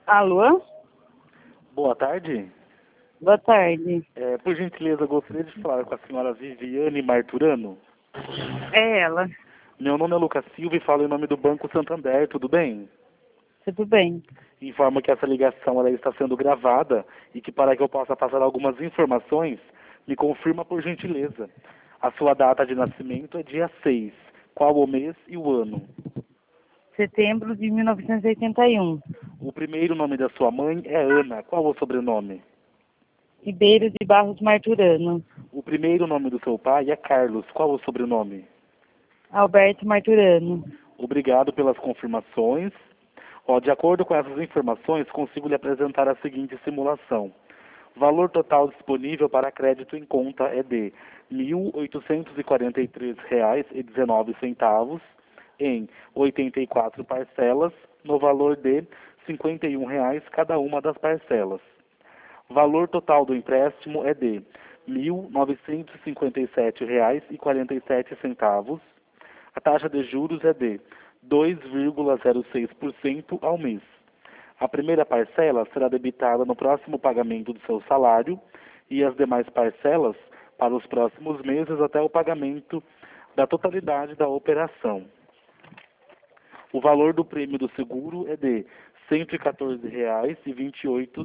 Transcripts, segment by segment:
Alô? Boa tarde. Boa tarde. Por gentileza, gostaria de falar com a senhora Viviane Marturano. É ela. Meu nome é Lucas Silva e falo em nome do Banco Santander, tudo bem? Tudo bem? Informo que essa ligação ela está sendo gravada e que para que eu possa passar algumas informações, me confirma por gentileza. A sua data de nascimento é dia 6. Qual o mês e o ano? Setembro de 1981. O primeiro nome da sua mãe é Ana. Qual o sobrenome? Ribeiro de Barros Marturano. O primeiro nome do seu pai é Carlos. Qual o sobrenome? Alberto Marturano. Obrigado pelas confirmações. De acordo com essas informações, consigo lhe apresentar a seguinte simulação. O valor total disponível para crédito em conta é de R$ 1.843,19 em 84 parcelas, no valor de R$ 51 cada uma das parcelas. O valor total do empréstimo é de R$ 1.957,47. A taxa de juros é de 2,06% ao mês. A primeira parcela será debitada no próximo pagamento do seu salário e as demais parcelas para os próximos meses até o pagamento da totalidade da operação. O valor do prêmio do seguro é de R$ 114,28.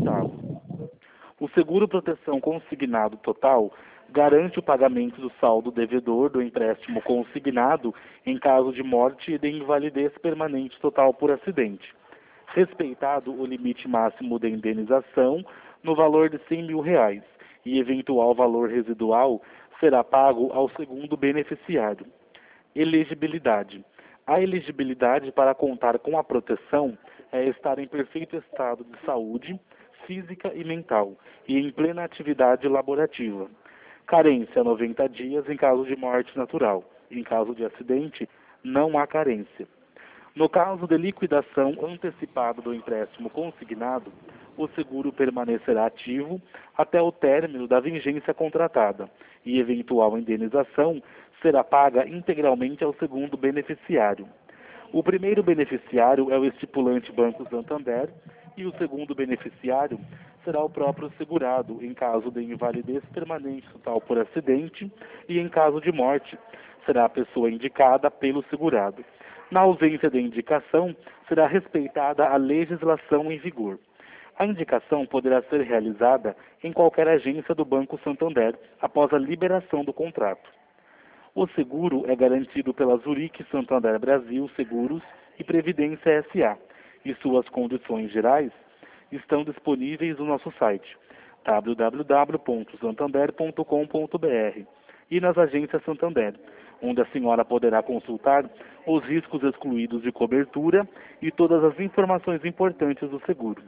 O seguro proteção consignado total garante o pagamento do saldo devedor do empréstimo consignado em caso de morte e de invalidez permanente total por acidente, respeitado o limite máximo de indenização no valor de R$ 100 mil e eventual valor residual será pago ao segundo beneficiário. Elegibilidade. A elegibilidade para contar com a proteção é estar em perfeito estado de saúde física e mental e em plena atividade laborativa. Carência 90 dias em caso de morte natural. Em caso de acidente, não há carência. No caso de liquidação antecipada do empréstimo consignado, o seguro permanecerá ativo até o término da vigência contratada e eventual indenização será paga integralmente ao segundo beneficiário. O primeiro beneficiário é o estipulante Banco Santander e o segundo beneficiário será o próprio segurado em caso de invalidez permanente total por acidente e em caso de morte será a pessoa indicada pelo segurado. Na ausência de indicação, será respeitada a legislação em vigor. A indicação poderá ser realizada em qualquer agência do Banco Santander após a liberação do contrato. O seguro é garantido pela Zurich Santander Brasil Seguros e Previdência S.A. e suas condições gerais estão disponíveis no nosso site www.santander.com.br e nas agências Santander, onde a senhora poderá consultar os riscos excluídos de cobertura e todas as informações importantes do seguro.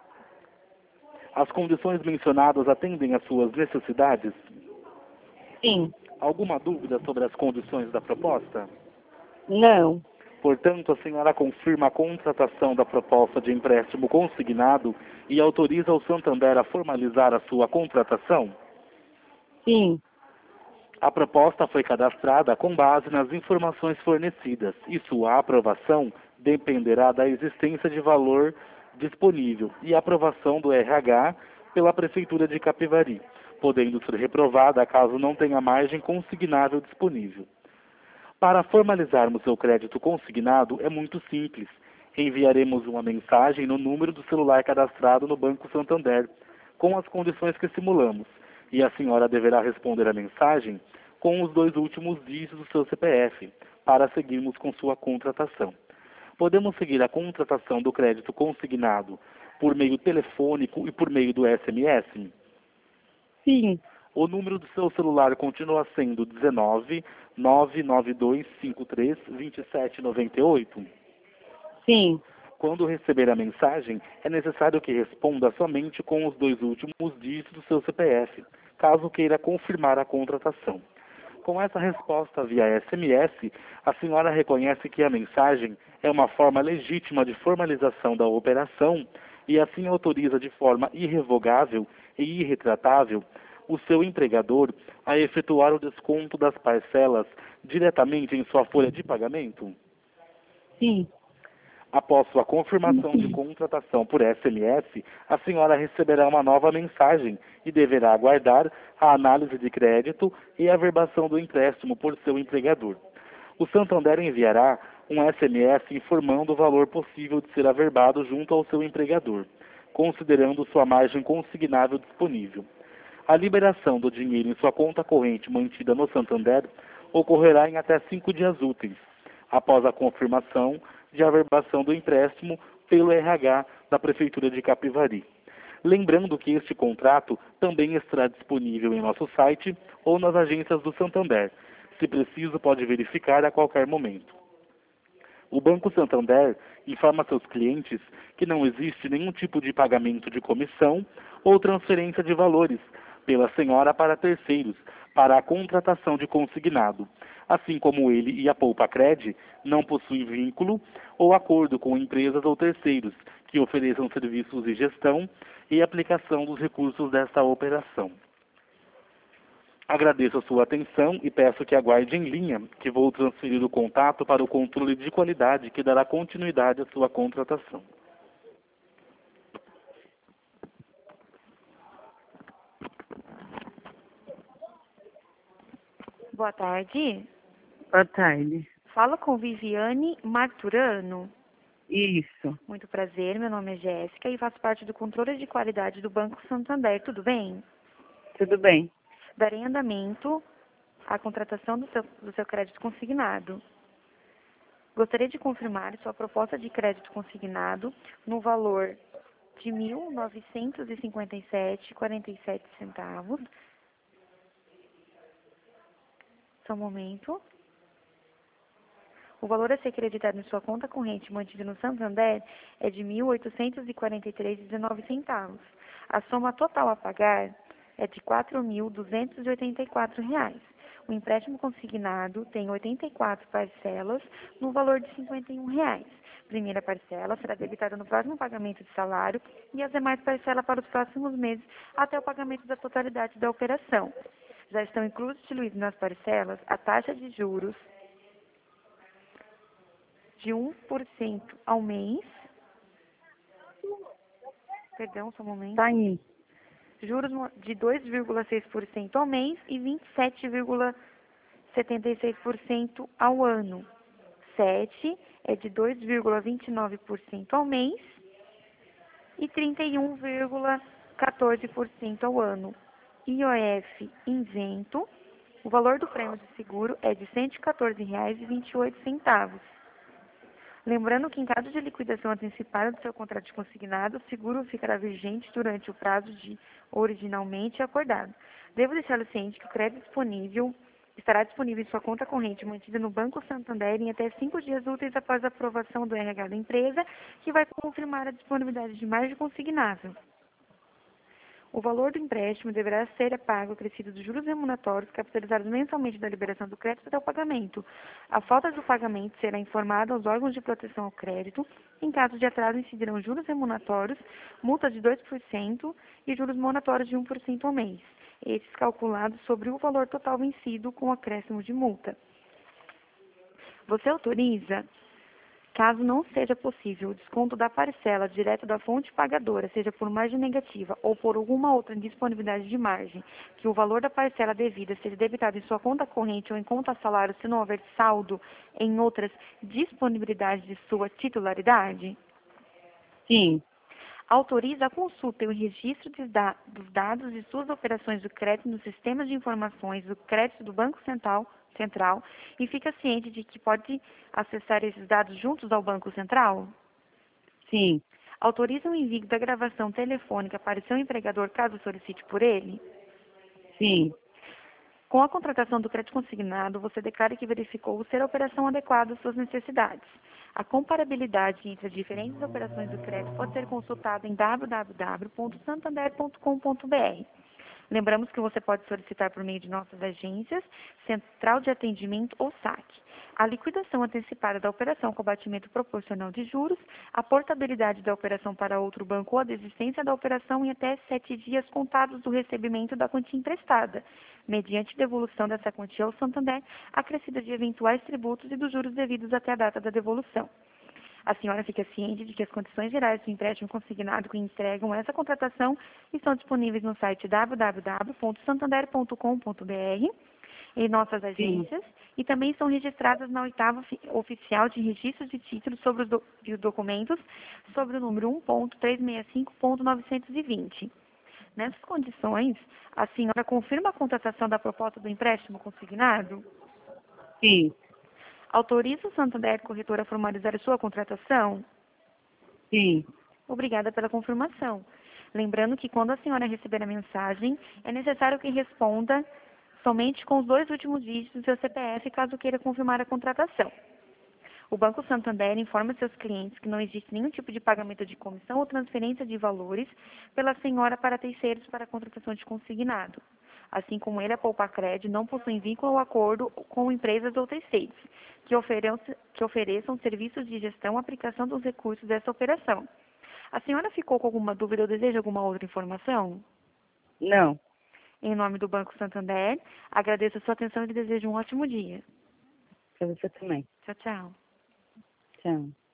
As condições mencionadas atendem às suas necessidades? Sim. Alguma dúvida sobre as condições da proposta? Não. Portanto, a senhora confirma a contratação da proposta de empréstimo consignado e autoriza o Santander a formalizar a sua contratação? Sim. A proposta foi cadastrada com base nas informações fornecidas e sua aprovação dependerá da existência de valor disponível e aprovação do RH pela Prefeitura de Capivari, podendo ser reprovada caso não tenha margem consignável disponível. Para formalizarmos seu crédito consignado é muito simples. Enviaremos uma mensagem no número do celular cadastrado no Banco Santander, com as condições que simulamos, e a senhora deverá responder a mensagem com os 2 últimos dígitos do seu CPF, para seguirmos com sua contratação. Podemos seguir a contratação do crédito consignado por meio telefônico e por meio do SMS? Sim. O número do seu celular continua sendo 19 99253 2798? Sim. Quando receber a mensagem, é necessário que responda somente com os 2 últimos dígitos do seu CPF, caso queira confirmar a contratação. Com essa resposta via SMS, a senhora reconhece que a mensagem é uma forma legítima de formalização da operação e assim autoriza de forma irrevogável e irretratável o seu empregador a efetuar o desconto das parcelas diretamente em sua folha de pagamento? Sim. Após sua confirmação de contratação por SMS, a senhora receberá uma nova mensagem e deverá aguardar a análise de crédito e a averbação do empréstimo por seu empregador. O Santander enviará um SMS informando o valor possível de ser averbado junto ao seu empregador, considerando sua margem consignável disponível. A liberação do dinheiro em sua conta corrente mantida no Santander ocorrerá em até 5 dias úteis, após a confirmação de averbação do empréstimo pelo RH da Prefeitura de Capivari. Lembrando que este contrato também estará disponível em nosso site ou nas agências do Santander. Se preciso, pode verificar a qualquer momento. O Banco Santander informa a seus clientes que não existe nenhum tipo de pagamento de comissão ou transferência de valores pela senhora para terceiros para a contratação de consignado, assim como ele e a Poupa-Cred não possuem vínculo ou acordo com empresas ou terceiros que ofereçam serviços de gestão e aplicação dos recursos desta operação. Agradeço a sua atenção e peço que aguarde em linha, que vou transferir o contato para o controle de qualidade que dará continuidade à sua contratação. Boa tarde. Boa tarde. Fala com Viviane Marturano. Isso. Muito prazer, meu nome é Jéssica e faço parte do controle de qualidade do Banco Santander. Tudo bem? Tudo bem. Darei andamento à contratação do seu crédito consignado. Gostaria de confirmar sua proposta de crédito consignado no valor de R$ 1.957,47. Só um momento. O valor a ser creditado em sua conta corrente mantida no Santander é de R$ 1.843,19. A soma total a pagar é de R$ 4.284. O empréstimo consignado tem 84 parcelas no valor de R$ 51. Primeira parcela será debitada no próximo pagamento de salário e as demais parcelas para os próximos meses até o pagamento da totalidade da operação. Já estão incluídos nas parcelas a taxa de juros de 1% ao mês. Perdão, só um momento. Tá aí. Juros de 2,6% ao mês e 27,76% ao ano. 7 é de 2,29% ao mês e 31,14% ao ano. IOF isento. O valor do prêmio de seguro é de R$ 114,28. Lembrando que, em caso de liquidação antecipada do seu contrato de consignado, o seguro ficará vigente durante o prazo originalmente acordado. Devo deixá-lo ciente que o crédito estará disponível em sua conta corrente mantida no Banco Santander em até 5 dias úteis após a aprovação do RH da empresa, que vai confirmar a disponibilidade de margem consignável. O valor do empréstimo deverá ser pago acrescido dos juros remuneratórios capitalizados mensalmente da liberação do crédito até o pagamento. A falta do pagamento será informada aos órgãos de proteção ao crédito. Em caso de atraso, incidirão juros remuneratórios, multa de 2% e juros moratórios de 1% ao mês. Esses calculados sobre o valor total vencido com acréscimo de multa. Você autoriza? Caso não seja possível o desconto da parcela direto da fonte pagadora, seja por margem negativa ou por alguma outra indisponibilidade de margem, que o valor da parcela devida seja debitado em sua conta corrente ou em conta salário se não houver saldo em outras disponibilidades de sua titularidade? Sim. Autoriza a consulta e o registro dos dados de suas operações do crédito nos sistemas de informações do crédito do Banco Central e fica ciente de que pode acessar esses dados juntos ao Banco Central? Sim. Autoriza o envio da gravação telefônica para o seu empregador caso solicite por ele? Sim. Com a contratação do crédito consignado, você declara que verificou ser a operação adequada às suas necessidades. A comparabilidade entre as diferentes operações do crédito pode ser consultada em www.santander.com.br. Lembramos que você pode solicitar por meio de nossas agências, Central de Atendimento ou SAC. A liquidação antecipada da operação com abatimento proporcional de juros, a portabilidade da operação para outro banco ou a desistência da operação em até 7 dias contados do recebimento da quantia emprestada, mediante devolução dessa quantia ao Santander, acrescida de eventuais tributos e dos juros devidos até a data da devolução. A senhora fica ciente de que as condições gerais do empréstimo consignado que entregam essa contratação estão disponíveis no site www.santander.com.br, em nossas agências, e também são registradas na oitava oficial de registro de títulos sobre os documentos sobre o número 1.365.920. Nessas condições, a senhora confirma a contratação da proposta do empréstimo consignado? Sim. Autoriza o Santander Corretora a formalizar a sua contratação? Sim. Obrigada pela confirmação. Lembrando que quando a senhora receber a mensagem, é necessário que responda somente com os 2 últimos dígitos do seu CPF, caso queira confirmar a contratação. O Banco Santander informa seus clientes que não existe nenhum tipo de pagamento de comissão ou transferência de valores pela senhora para terceiros para a contratação de consignado. Assim como ele, a Poupacred não possui vínculo ou acordo com empresas ou terceiros que ofereçam serviços de gestão ou aplicação dos recursos dessa operação. A senhora ficou com alguma dúvida ou deseja alguma outra informação? Não. Em nome do Banco Santander, agradeço a sua atenção e lhe desejo um ótimo dia. Pra você também. Tchau, tchau. Tchau.